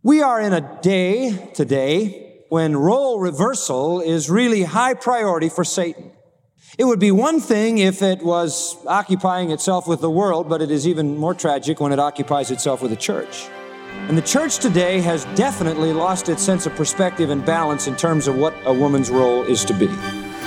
We are in a day today when role reversal is really high priority for Satan. It would be one thing if it was occupying itself with the world, but it is even more tragic when it occupies itself with the church. And the church today has definitely lost its sense of perspective and balance in terms of what a woman's role is to be.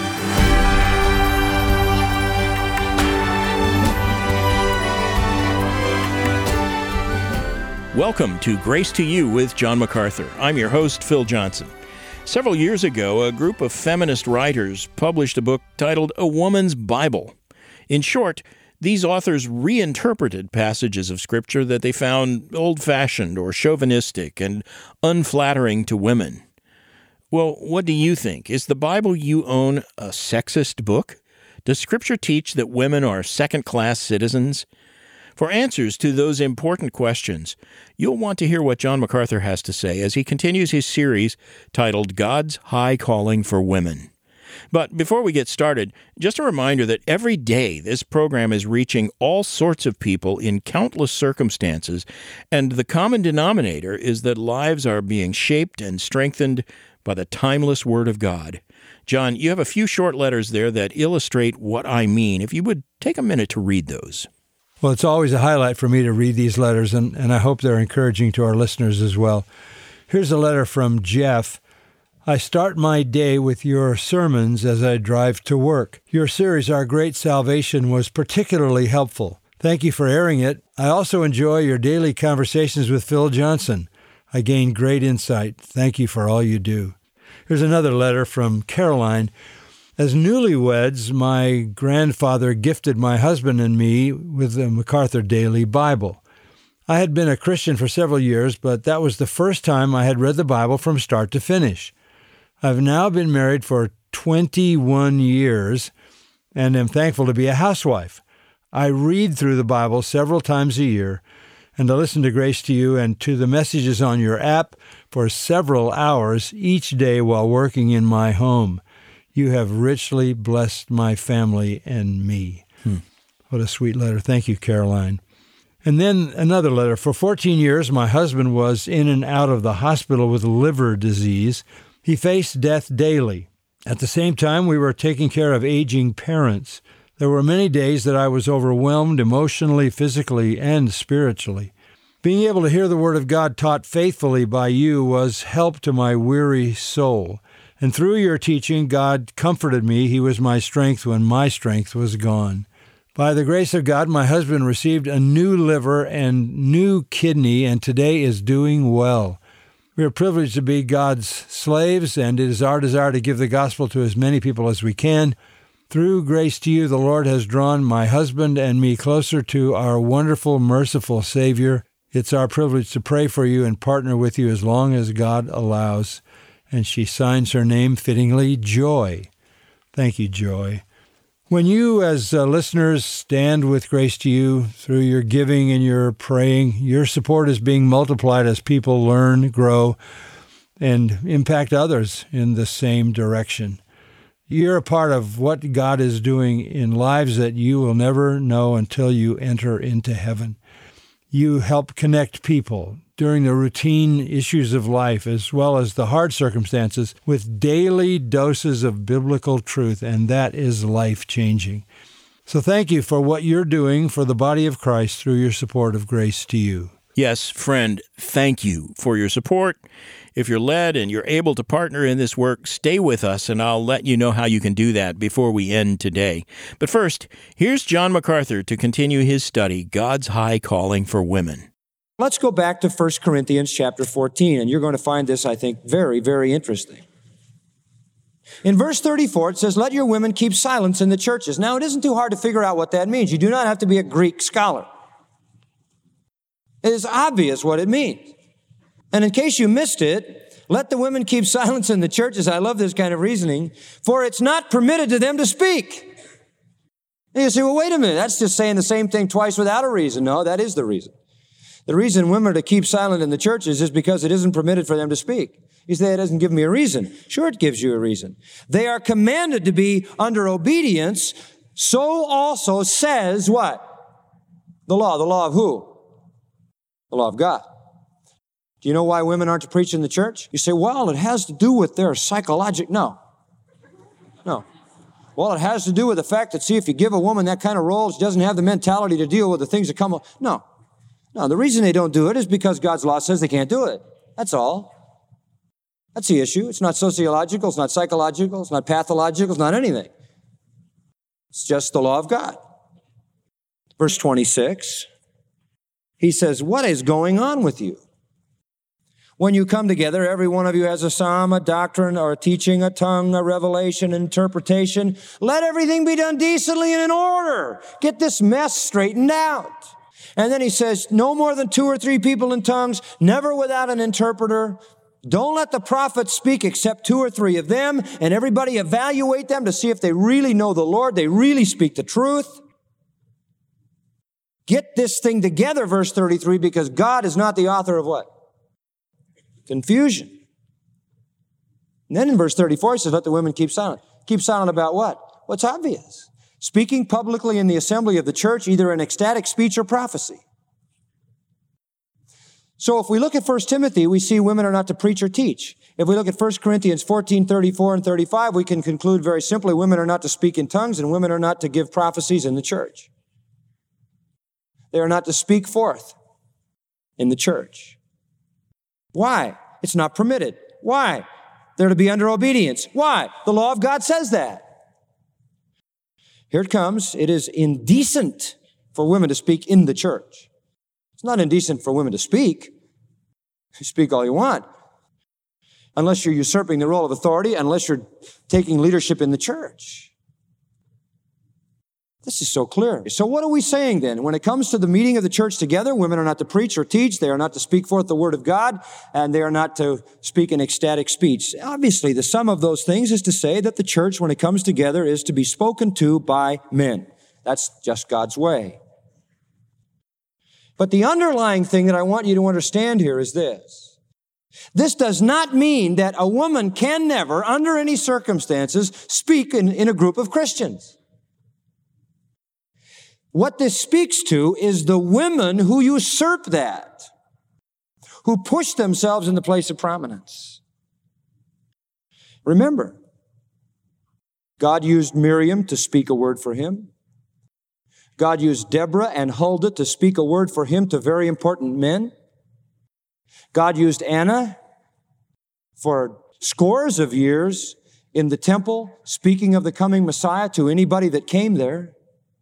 Welcome to Grace to You with John MacArthur. I'm your host, Phil Johnson. Several years ago, a group of feminist writers published a book titled A Woman's Bible. In short, these authors reinterpreted passages of Scripture that they found old-fashioned or chauvinistic and unflattering to women. Well, what do you think? Is the Bible you own a sexist book? Does Scripture teach that women are second-class citizens? For answers to those important questions, you'll want to hear what John MacArthur has to say as he continues his series titled God's High Calling for Women. But before we get started, just a reminder that every day this program is reaching all sorts of people in countless circumstances, and the common denominator is that lives are being shaped and strengthened by the timeless Word of God. John, you have a few short letters there that illustrate what I mean. If you would take a minute to read those. Well, it's always a highlight for me to read these letters, and I hope they're encouraging to our listeners as well. Here's a letter from Jeff. I start my day with your sermons as I drive to work. Your series, Our Great Salvation, was particularly helpful. Thank you for airing it. I also enjoy your daily conversations with Phil Johnson. I gain great insight. Thank you for all you do. Here's another letter from Caroline. As newlyweds, my grandfather gifted my husband and me with the MacArthur Daily Bible. I had been a Christian for several years, but that was the first time I had read the Bible from start to finish. I've now been married for 21 years and am thankful to be a housewife. I read through the Bible several times a year, and I listen to Grace to You and to the messages on your app for several hours each day while working in my home. You have richly blessed my family and me. What a sweet letter. Thank you, Caroline. And then another letter. For 14 years, my husband was in and out of the hospital with liver disease. He faced death daily. At the same time, we were taking care of aging parents. There were many days that I was overwhelmed emotionally, physically, and spiritually. Being able to hear the Word of God taught faithfully by you was help to my weary soul. And through your teaching, God comforted me. He was my strength when my strength was gone. By the grace of God, my husband received a new liver and new kidney, and today is doing well. We are privileged to be God's slaves, and it is our desire to give the gospel to as many people as we can. Through Grace to You, the Lord has drawn my husband and me closer to our wonderful, merciful Savior. It's our privilege to pray for you and partner with you as long as God allows. And she signs her name fittingly, Joy. Thank you, Joy. When you, as listeners, stand with Grace to You through your giving and your praying, your support is being multiplied as people learn, grow, and impact others in the same direction. You're a part of what God is doing in lives that you will never know until you enter into heaven. You help connect people during the routine issues of life, as well as the hard circumstances, with daily doses of biblical truth, and that is life-changing. So thank you for what you're doing for the body of Christ through your support of Grace to You. Yes, friend, thank you for your support. If you're led and you're able to partner in this work, stay with us, and I'll let you know how you can do that before we end today. But first, here's John MacArthur to continue his study, God's High Calling for Women. Let's go back to 1 Corinthians chapter 14, and you're going to find this, I think, very, very interesting. In verse 34, it says, let your women keep silence in the churches. Now, it isn't too hard to figure out what that means. You do not have to be a Greek scholar. It is obvious what it means. And in case you missed it, let the women keep silence in the churches. I love this kind of reasoning. For it's not permitted to them to speak. And you say, well, wait a minute. That's just saying the same thing twice without a reason. No, that is the reason. The reason women are to keep silent in the churches is because it isn't permitted for them to speak. You say, it doesn't give me a reason. Sure, it gives you a reason. They are commanded to be under obedience. So also says what? The law. The law of who? The law of God. Do you know why women aren't to preach in the church? You say, well, it has to do with their psychological. No. Well, it has to do with the fact that, see, if you give a woman that kind of role, she doesn't have the mentality to deal with the things that come up. No, the reason they don't do it is because God's law says they can't do it. That's all. That's the issue. It's not sociological, it's not psychological, it's not pathological, it's not anything. It's just the law of God. Verse 26, he says, what is going on with you? When you come together, every one of you has a psalm, a doctrine, or a teaching, a tongue, a revelation, interpretation. Let everything be done decently and in order. Get this mess straightened out. And then he says, no more than 2 or 3 people in tongues, never without an interpreter. Don't let the prophets speak except 2 or 3 of them, and everybody evaluate them to see if they really know the Lord, they really speak the truth. Get this thing together, verse 33, because God is not the author of what? Confusion. And then in verse 34, he says, let the women keep silent. Keep silent about what? What's obvious? Speaking publicly in the assembly of the church, either in ecstatic speech or prophecy. So if we look at 1 Timothy, we see women are not to preach or teach. If we look at 1 Corinthians 14, 34 and 35, we can conclude very simply, women are not to speak in tongues and women are not to give prophecies in the church. They are not to speak forth in the church. Why? It's not permitted. Why? They're to be under obedience. Why? The law of God says that. Here it comes. It is indecent for women to speak in the church. It's not indecent for women to speak. You speak all you want. Unless you're usurping the role of authority, unless you're taking leadership in the church. This is so clear. So what are we saying then? When it comes to the meeting of the church together, women are not to preach or teach. They are not to speak forth the word of God, and they are not to speak in ecstatic speech. Obviously, the sum of those things is to say that the church, when it comes together, is to be spoken to by men. That's just God's way. But the underlying thing that I want you to understand here is this. This does not mean that a woman can never, under any circumstances, speak in a group of Christians. What this speaks to is the women who usurp that, who push themselves in the place of prominence. Remember, God used Miriam to speak a word for him. God used Deborah and Huldah to speak a word for him to very important men. God used Anna for scores of years in the temple, speaking of the coming Messiah to anybody that came there.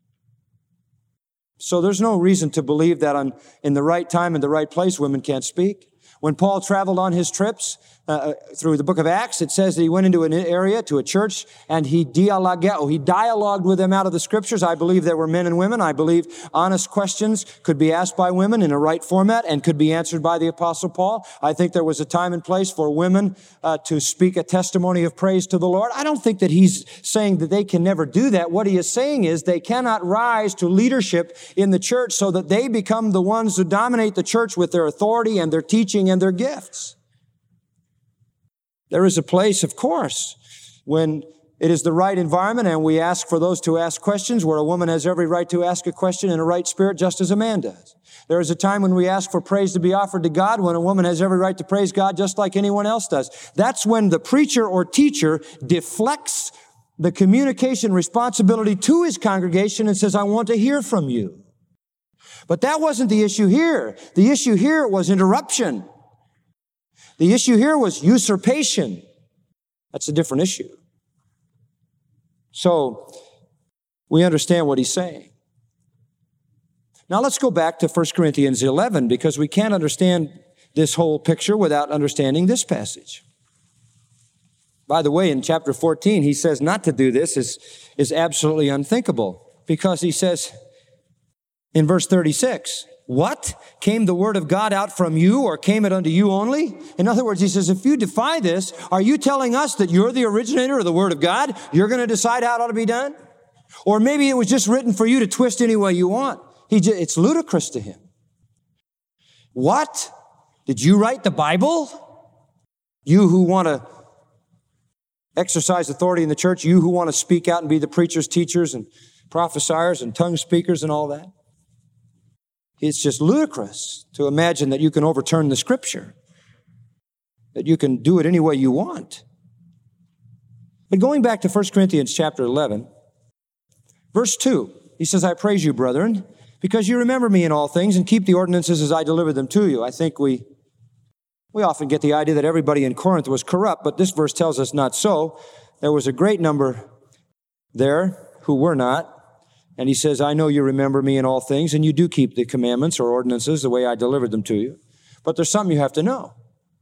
So there's no reason to believe that in the right time and the right place, women can't speak. When Paul traveled on his trips through the book of Acts, it says that he went into an area, to a church, and he dialogued with them out of the scriptures. I believe there were men and women. I believe honest questions could be asked by women in a right format and could be answered by the Apostle Paul. I think there was a time and place for women to speak a testimony of praise to the Lord. I don't think that he's saying that they can never do that. What he is saying is they cannot rise to leadership in the church so that they become the ones who dominate the church with their authority and their teaching and their gifts. There is a place, of course, when it is the right environment and we ask for those to ask questions where a woman has every right to ask a question in a right spirit just as a man does. There is a time when we ask for praise to be offered to God when a woman has every right to praise God just like anyone else does. That's when the preacher or teacher deflects the communication responsibility to his congregation and says, I want to hear from you. But that wasn't the issue here. The issue here was interruption. The issue here was usurpation. That's a different issue. So, we understand what he's saying. Now let's go back to 1 Corinthians 11 because we can't understand this whole picture without understanding this passage. By the way, in chapter 14, he says not to do this is absolutely unthinkable because he says in verse 36, what? Came the word of God out from you, or came it unto you only? In other words, he says, if you defy this, are you telling us that you're the originator of the word of God? You're going to decide how it ought to be done? Or maybe it was just written for you to twist any way you want. It's ludicrous to him. What? Did you write the Bible? You who want to exercise authority in the church, you who want to speak out and be the preachers, teachers, and prophesiers and tongue speakers and all that. It's just ludicrous to imagine that you can overturn the scripture. that you can do it any way you want. But going back to 1 Corinthians chapter 11, verse 2, he says, I praise you, brethren, because you remember me in all things and keep the ordinances as I delivered them to you. I think we often get the idea that everybody in Corinth was corrupt, but this verse tells us not so. There was a great number there who were not. And he says, I know you remember me in all things, and you do keep the commandments or ordinances the way I delivered them to you. But there's something you have to know.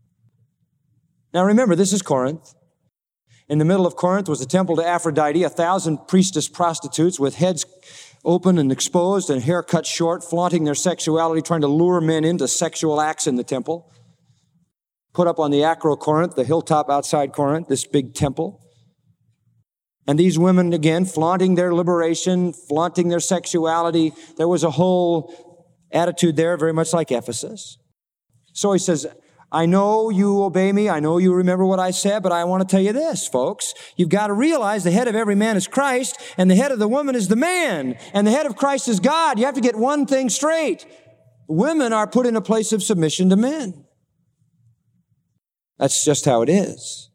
Now remember, this is Corinth. In the middle of Corinth was the temple to Aphrodite, 1,000 priestess prostitutes with heads open and exposed and hair cut short, flaunting their sexuality, trying to lure men into sexual acts in the temple. Put up on the Acrocorinth, the hilltop outside Corinth, this big temple. And these women, again, flaunting their liberation, flaunting their sexuality. There was a whole attitude there, very much like Ephesus. So he says, I know you obey me. I know you remember what I said, but I want to tell you this, folks. You've got to realize the head of every man is Christ, and the head of the woman is the man, and the head of Christ is God. You have to get one thing straight. Women are put in a place of submission to men. That's just how it is.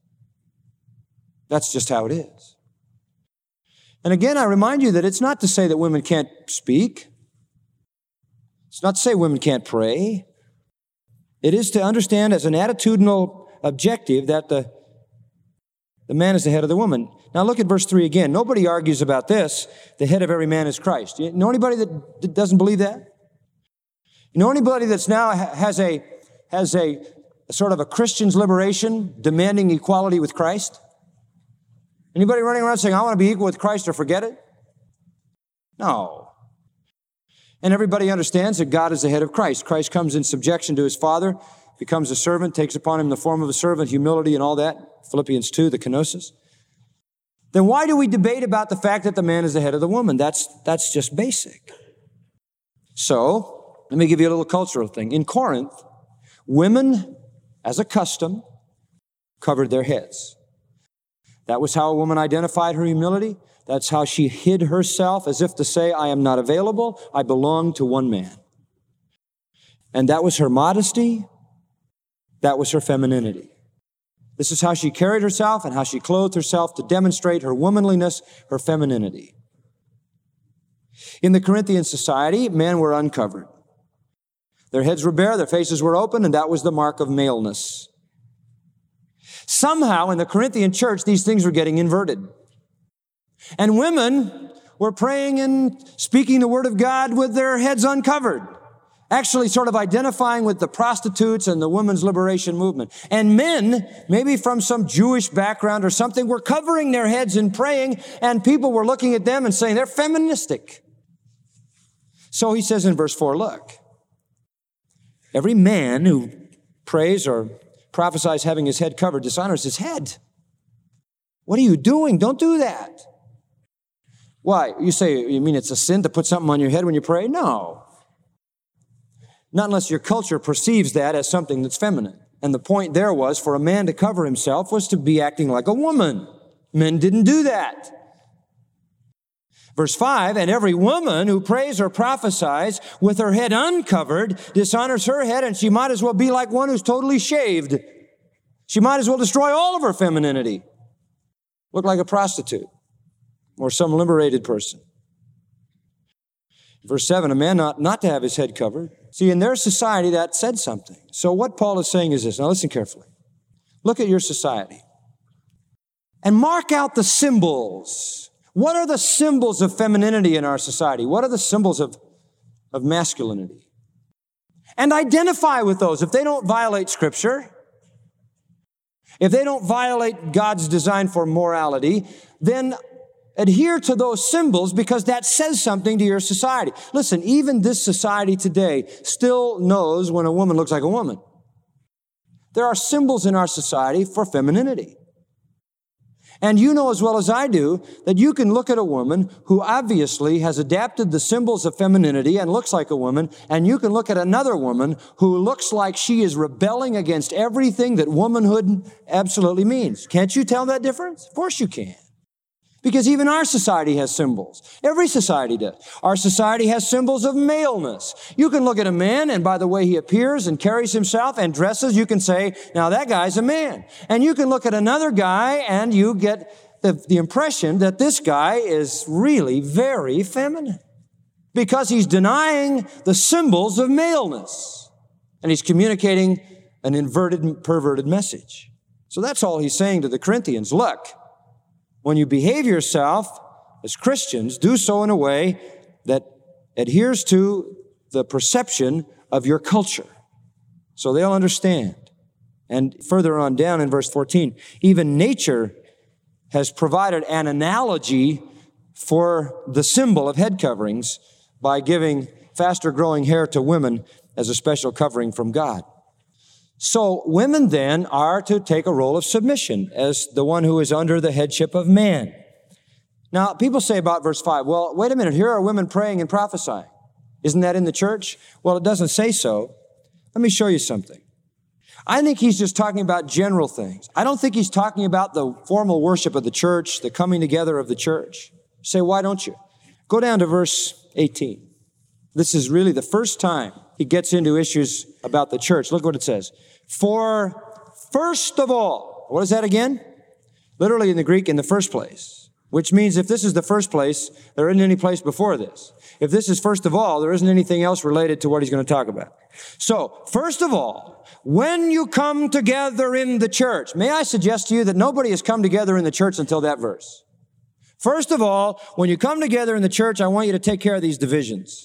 That's just how it is. And again, I remind you that it's not to say that women can't speak. It's not to say women can't pray. It is to understand as an attitudinal objective that the man is the head of the woman. Now look at verse 3 again. Nobody argues about this. The head of every man is Christ. You know anybody that doesn't believe that? You know anybody that's now has a sort of a Christian's liberation demanding equality with Christ? Anybody running around saying, I want to be equal with Christ or forget it? No. And everybody understands that God is the head of Christ. Christ comes in subjection to his Father, becomes a servant, takes upon him the form of a servant, humility and all that. Philippians 2, the kenosis. Then why do we debate about the fact that the man is the head of the woman? That's just basic. So, let me give you a little cultural thing. In Corinth, women, as a custom, covered their heads. That was how a woman identified her humility. That's how she hid herself, as if to say, I am not available. I belong to one man. And that was her modesty. That was her femininity. This is how she carried herself and how she clothed herself to demonstrate her womanliness, her femininity. In the Corinthian society, men were uncovered. Their heads were bare, their faces were open, and that was the mark of maleness. Somehow in the Corinthian church, these things were getting inverted. And women were praying and speaking the word of God with their heads uncovered, actually sort of identifying with the prostitutes and the women's liberation movement. And men, maybe from some Jewish background or something, were covering their heads and praying, and people were looking at them and saying, they're feministic. So he says in verse 4, look, every man who prays or prophesies having his head covered dishonors his head. What are you doing? Don't do that. Why? You say, you mean it's a sin to put something on your head when you pray? No. Not unless your culture perceives that as something that's feminine. And the point there was for a man to cover himself was to be acting like a woman. Men didn't do that. Verse 5, and every woman who prays or prophesies with her head uncovered dishonors her head, and she might as well be like one who's totally shaved. She might as well destroy all of her femininity. Look like a prostitute or some liberated person. Verse 7, a man not to have his head covered. See, in their society, that said something. So what Paul is saying is this. Now listen carefully. Look at your society and mark out the symbols. What are the symbols of femininity in our society? What are the symbols of masculinity? And identify with those. If they don't violate Scripture, if they don't violate God's design for morality, then adhere to those symbols because that says something to your society. Listen, even this society today still knows when a woman looks like a woman. There are symbols in our society for femininity. And you know as well as I do that you can look at a woman who obviously has adapted the symbols of femininity and looks like a woman, and you can look at another woman who looks like she is rebelling against everything that womanhood absolutely means. Can't you tell that difference? Of course you can. Because even our society has symbols. Every society does. Our society has symbols of maleness. You can look at a man, and by the way he appears and carries himself and dresses, you can say, now that guy's a man. And you can look at another guy, and you get the impression that this guy is really very feminine. Because he's denying the symbols of maleness. And he's communicating an inverted, perverted message. So that's all he's saying to the Corinthians. Look, when you behave yourself as Christians, do so in a way that adheres to the perception of your culture. So they'll understand. And further on down in verse 14, even nature has provided an analogy for the symbol of head coverings by giving faster growing hair to women as a special covering from God. So women then are to take a role of submission as the one who is under the headship of man. Now, people say about verse 5, well, wait a minute, here are women praying and prophesying. Isn't that in the church? Well, it doesn't say so. Let me show you something. I think he's just talking about general things. I don't think he's talking about the formal worship of the church, the coming together of the church. You say, why don't you? Go down to verse 18. This is really the first time he gets into issues about the church. Look what it says. For first of all, what is that again? Literally in the Greek, in the first place, which means if this is the first place, there isn't any place before this. If this is first of all, there isn't anything else related to what he's going to talk about. So, first of all, when you come together in the church, may I suggest to you that nobody has come together in the church until that verse. First of all, when you come together in the church, I want you to take care of these divisions.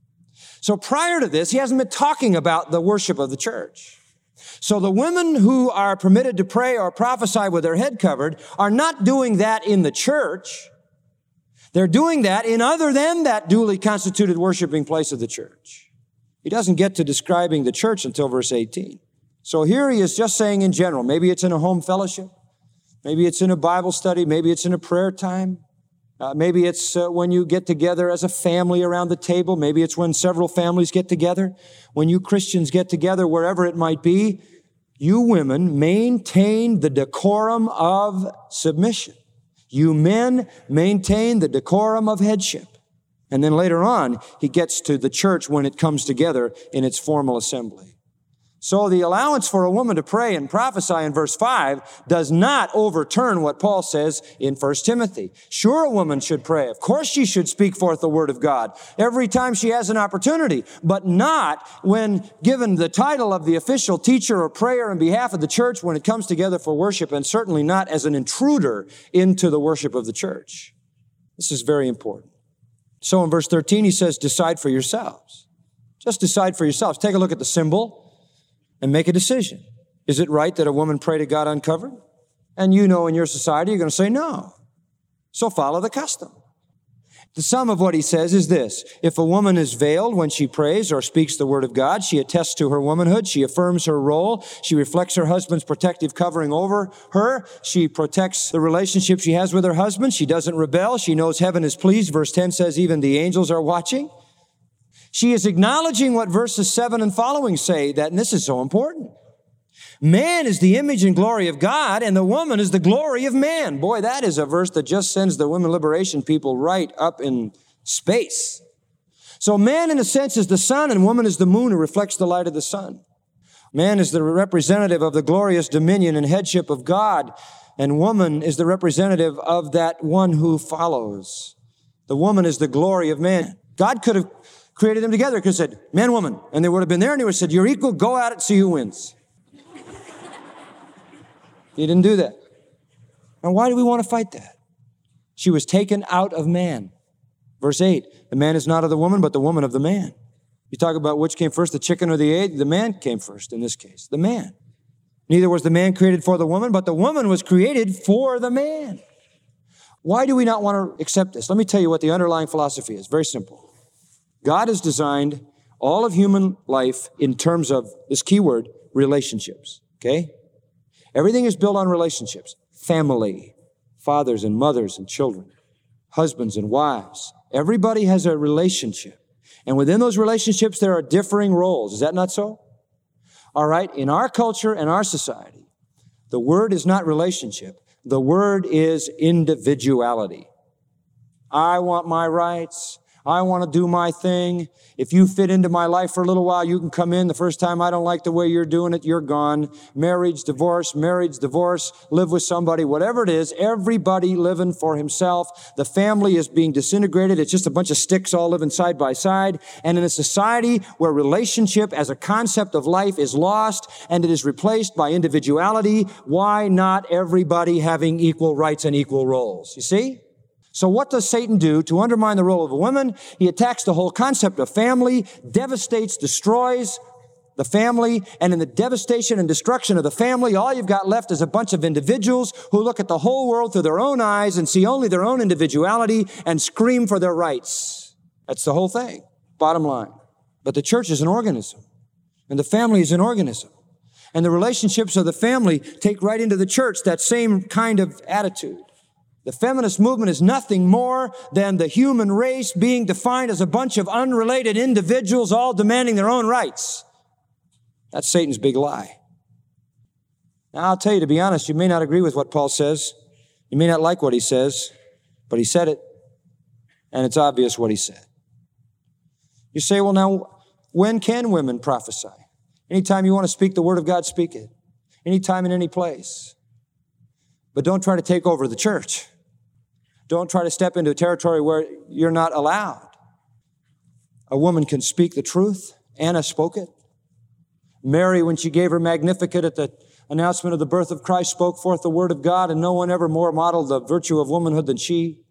So prior to this, he hasn't been talking about the worship of the church. So the women who are permitted to pray or prophesy with their head covered are not doing that in the church. They're doing that in other than that duly constituted worshiping place of the church. He doesn't get to describing the church until verse 18. So here he is just saying in general, maybe it's in a home fellowship, maybe it's in a Bible study, maybe it's in a prayer time. Maybe it's when you get together as a family around the table. Maybe it's when several families get together. When you Christians get together, wherever it might be, you women maintain the decorum of submission. You men maintain the decorum of headship. And then later on, he gets to the church when it comes together in its formal assembly. So the allowance for a woman to pray and prophesy in verse 5 does not overturn what Paul says in 1 Timothy. Sure, a woman should pray. Of course she should speak forth the word of God every time she has an opportunity, but not when given the title of the official teacher or prayer on behalf of the church when it comes together for worship, and certainly not as an intruder into the worship of the church. This is very important. So in verse 13, he says, decide for yourselves. Just decide for yourselves. Take a look at the symbol and make a decision. Is it right that a woman pray to God uncovered? And you know in your society, you're going to say no. So follow the custom. The sum of what he says is this. If a woman is veiled when she prays or speaks the word of God, she attests to her womanhood. She affirms her role. She reflects her husband's protective covering over her. She protects the relationship she has with her husband. She doesn't rebel. She knows heaven is pleased. Verse 10 says even the angels are watching. She is acknowledging what verses 7 and following say, that, and this is so important. Man is the image and glory of God, and the woman is the glory of man. Boy, that is a verse that just sends the women liberation people right up in space. So man, in a sense, is the sun, and woman is the moon who reflects the light of the sun. Man is the representative of the glorious dominion and headship of God, and woman is the representative of that one who follows. The woman is the glory of man. God could have created them together, could have said, man, woman, and they would have been there, and he would have said, you're equal, go at it, see who wins. He didn't do that. Now, why do we want to fight that? She was taken out of man. Verse 8, the man is not of the woman, but the woman of the man. You talk about which came first, the chicken or the egg? The man came first in this case, the man. Neither was the man created for the woman, but the woman was created for the man. Why do we not want to accept this? Let me tell you what the underlying philosophy is. Very simple. God has designed all of human life in terms of this key word, relationships, okay? Everything is built on relationships. Family, fathers and mothers and children, husbands and wives. Everybody has a relationship. And within those relationships, there are differing roles. Is that not so? All right, in our culture and our society, the word is not relationship. The word is individuality. I want my rights. I want to do my thing. If you fit into my life for a little while, you can come in. The first time I don't like the way you're doing it, you're gone. Marriage, divorce, live with somebody, whatever it is, everybody living for himself. The family is being disintegrated. It's just a bunch of sticks all living side by side. And in a society where relationship as a concept of life is lost and it is replaced by individuality, why not everybody having equal rights and equal roles? You see? So what does Satan do to undermine the role of a woman? He attacks the whole concept of family, devastates, destroys the family, and in the devastation and destruction of the family, all you've got left is a bunch of individuals who look at the whole world through their own eyes and see only their own individuality and scream for their rights. That's the whole thing, bottom line. But the church is an organism, and the family is an organism. And the relationships of the family take right into the church that same kind of attitude. The feminist movement is nothing more than the human race being defined as a bunch of unrelated individuals all demanding their own rights. That's Satan's big lie. Now, I'll tell you, to be honest, you may not agree with what Paul says. You may not like what he says, but he said it, and it's obvious what he said. You say, well, now, when can women prophesy? Anytime you want to speak the word of God, speak it. Anytime in any place. But don't try to take over the church. Don't try to step into a territory where you're not allowed. A woman can speak the truth. Anna spoke it. Mary, when she gave her Magnificat at the announcement of the birth of Christ, spoke forth the word of God, and no one ever more modeled the virtue of womanhood than she.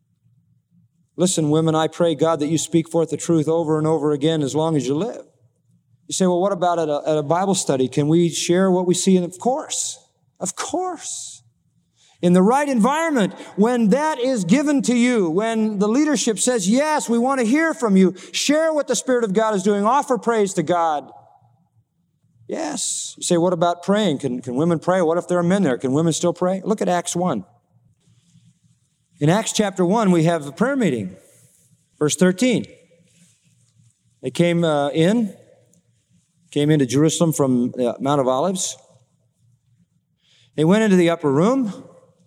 Listen, women, I pray, God, that you speak forth the truth over and over again as long as you live. You say, well, what about at a Bible study? Can we share what we see? And of course. Of course. In the right environment, when that is given to you, when the leadership says, yes, we want to hear from you, share what the Spirit of God is doing, offer praise to God. Yes. You say, what about praying? Can women pray? What if there are men there? Can women still pray? Look at Acts 1. In Acts chapter 1, we have a prayer meeting. Verse 13. They came into Jerusalem from Mount of Olives. They went into the upper room.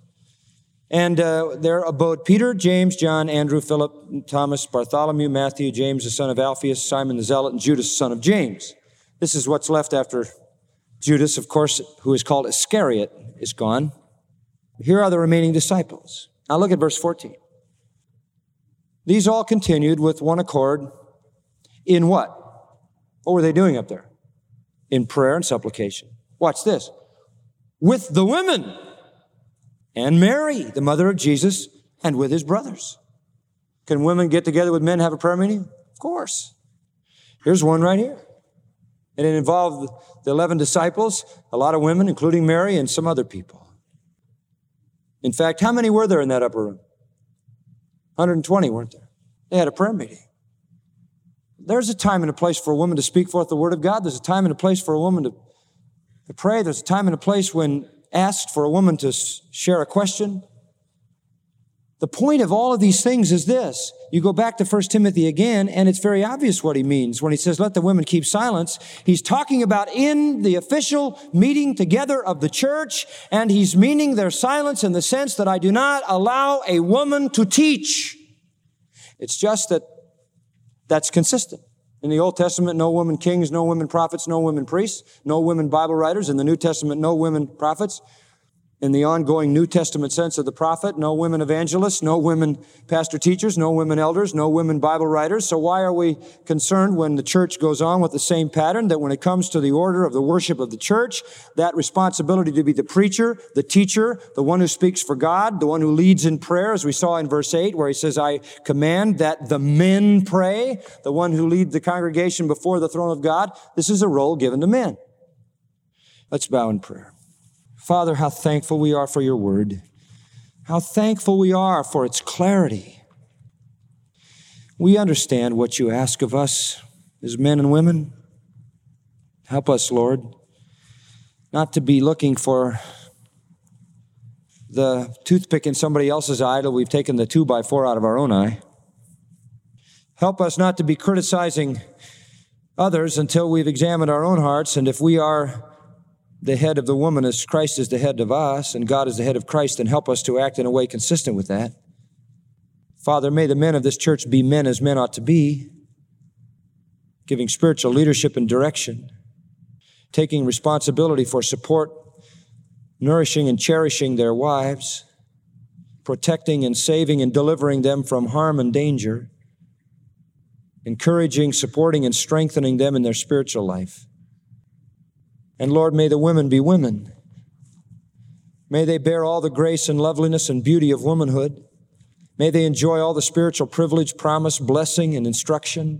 And there abode Peter, James, John, Andrew, Philip, Thomas, Bartholomew, Matthew, James, the son of Alphaeus, Simon the Zealot, and Judas, the son of James. This is what's left after Judas, of course, who is called Iscariot, is gone. Here are the remaining disciples. Now look at verse 14. These all continued with one accord in what? What were they doing up there? In prayer and supplication. Watch this. With the women. And Mary, the mother of Jesus, and with his brothers. Can women get together with men and have a prayer meeting? Of course. Here's one right here. And it involved the 11 disciples, a lot of women, including Mary, and some other people. In fact, how many were there in that upper room? 120, weren't there? They had a prayer meeting. There's a time and a place for a woman to speak forth the word of God. There's a time and a place for a woman to pray. There's a time and a place when asked for a woman to share a question. The point of all of these things is this. You go back to 1 Timothy again, and it's very obvious what he means when he says, let the women keep silence. He's talking about in the official meeting together of the church, and he's meaning their silence in the sense that I do not allow a woman to teach. It's just that that's consistent. In the Old Testament, no women kings, no women prophets, no women priests, no women Bible writers. In the New Testament, no women prophets. In the ongoing New Testament sense of the prophet, no women evangelists, no women pastor teachers, no women elders, no women Bible writers. So why are we concerned when the church goes on with the same pattern, that when it comes to the order of the worship of the church, that responsibility to be the preacher, the teacher, the one who speaks for God, the one who leads in prayer, as we saw in verse 8, where he says, I command that the men pray, the one who leads the congregation before the throne of God. This is a role given to men. Let's bow in prayer. Father, how thankful we are for your word. How thankful we are for its clarity. We understand what you ask of us as men and women. Help us, Lord, not to be looking for the toothpick in somebody else's eye till we've taken the 2x4 out of our own eye. Help us not to be criticizing others until we've examined our own hearts, and if we are the head of the woman as Christ is the head of us, and God is the head of Christ, and help us to act in a way consistent with that. Father, may the men of this church be men as men ought to be, giving spiritual leadership and direction, taking responsibility for support, nourishing and cherishing their wives, protecting and saving and delivering them from harm and danger, encouraging, supporting, and strengthening them in their spiritual life. And Lord, may the women be women. May they bear all the grace and loveliness and beauty of womanhood. May they enjoy all the spiritual privilege, promise, blessing, and instruction.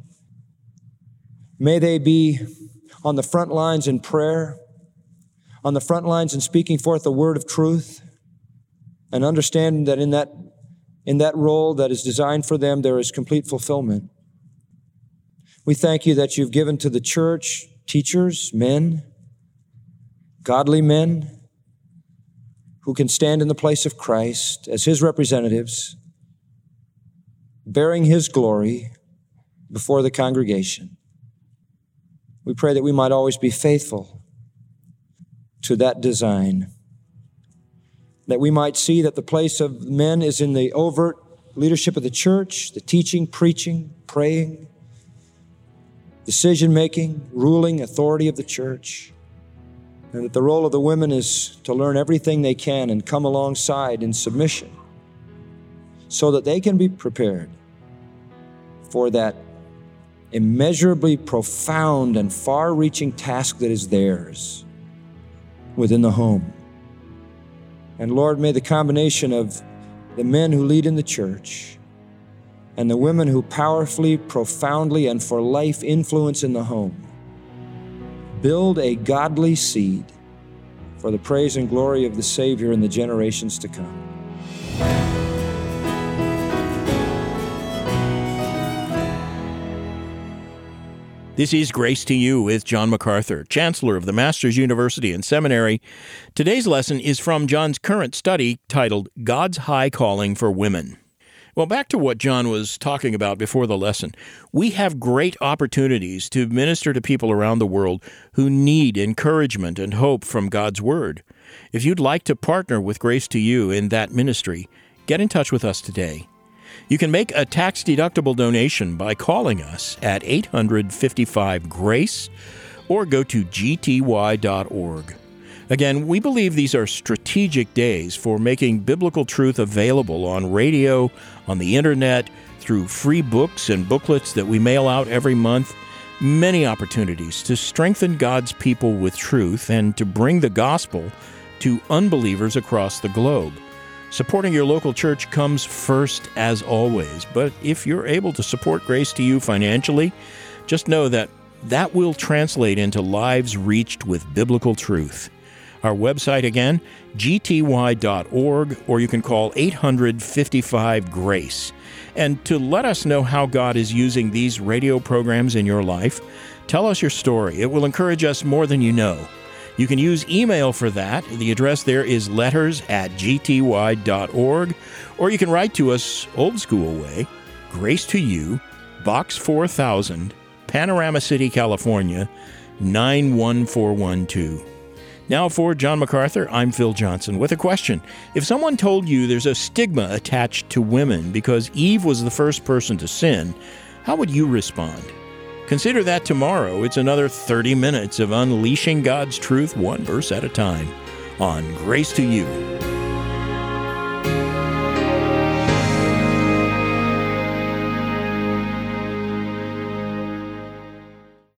May they be on the front lines in prayer, on the front lines in speaking forth the word of truth, and understanding that in that role that is designed for them, there is complete fulfillment. We thank you that you've given to the church teachers, men, godly men, who can stand in the place of Christ as his representatives, bearing his glory before the congregation. We pray that we might always be faithful to that design, that we might see that the place of men is in the overt leadership of the church, the teaching, preaching, praying, decision-making, ruling authority of the church, and that the role of the women is to learn everything they can and come alongside in submission so that they can be prepared for that immeasurably profound and far-reaching task that is theirs within the home. And Lord, may the combination of the men who lead in the church and the women who powerfully, profoundly, and for life influence in the home build a godly seed for the praise and glory of the Savior in the generations to come. This is Grace to You with John MacArthur, Chancellor of the Masters University and Seminary. Today's lesson is from John's current study titled God's High Calling for Women. Well, back to what John was talking about before the lesson. We have great opportunities to minister to people around the world who need encouragement and hope from God's Word. If you'd like to partner with Grace to You in that ministry, get in touch with us today. You can make a tax-deductible donation by calling us at 855-GRACE or go to gty.org. Again, we believe these are strategic days for making biblical truth available on radio, on the internet, through free books and booklets that we mail out every month. Many opportunities to strengthen God's people with truth and to bring the gospel to unbelievers across the globe. Supporting your local church comes first, as always, but if you're able to support Grace to You financially, just know that that will translate into lives reached with biblical truth. Our website again, gty.org, or you can call 855-GRACE. And to let us know how God is using these radio programs in your life, tell us your story. It will encourage us more than you know. You can use email for that. The address there is letters@gty.org, or you can write to us old school way, Grace to You, Box 4000, Panorama City, California, 91412. Now for John MacArthur, I'm Phil Johnson with a question. If someone told you there's a stigma attached to women because Eve was the first person to sin, how would you respond? Consider that tomorrow. It's another 30 minutes of unleashing God's truth one verse at a time on Grace to You.